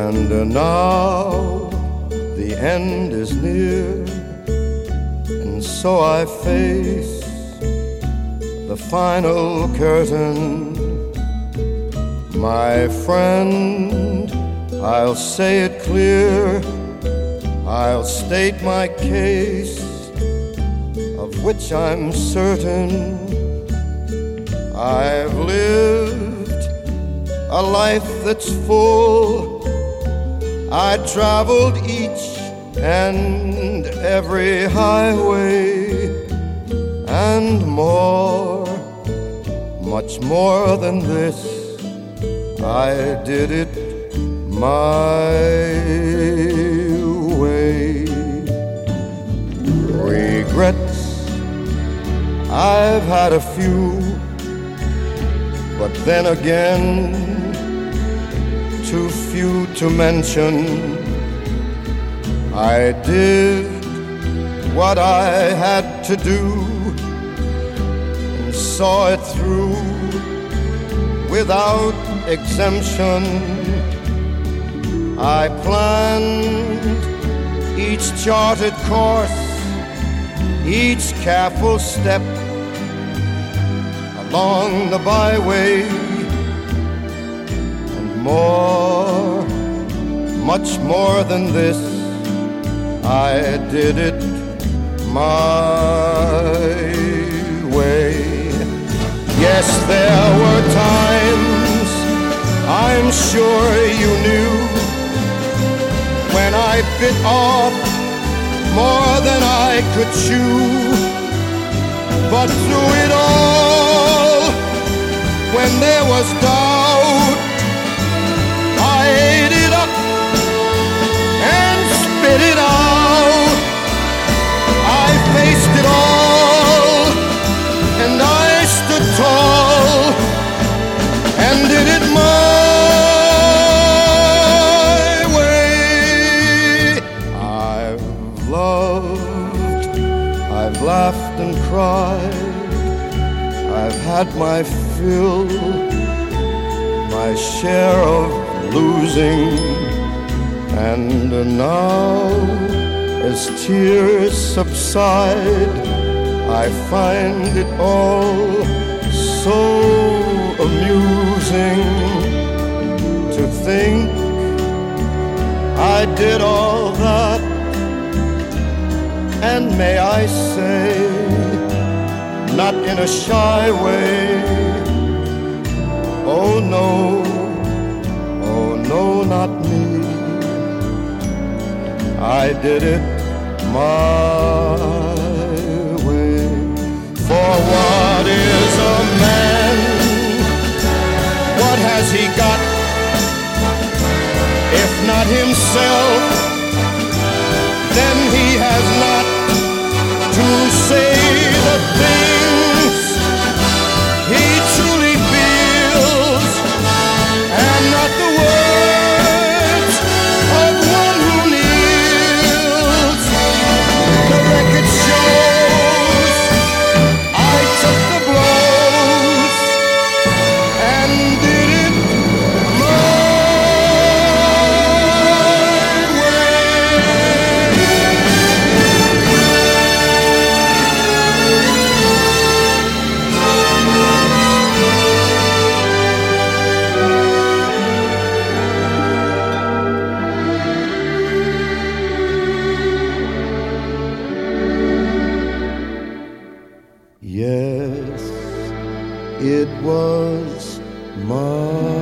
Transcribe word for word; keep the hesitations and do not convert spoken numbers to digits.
And uh, now the end is near, and so I face the final curtain. My friend, I'll say it clear, I'll state my case, of which I'm certain. I've lived a life that's full. I traveled each and every highway, and more, much more than this, I did it my way. Regrets, I've had a few, but then again, too few to mention. I did what I had to do and saw it through without exemption. I planned each charted course, each careful step along the byway, and more, much more than this, I did it my way. Yes, there were times, I'm sure you knew, when I bit off more than I could chew. But through it all, when there was doubt, I ate it up and spit it out. I faced it all, and I stood tall and did it my way. I've loved, I've laughed and cried, I've had my fill, my share of losing, and now as tears subside, I find it all so amusing to think I did all that, and may I say, not in a shy way, oh no, oh no, not me. I did it my way. For what is a man? What has he got, if not himself? Then he has not to say the things he truly feels, and not the words of one who kneels. The record shows I took the blows and did it my Yes, it was my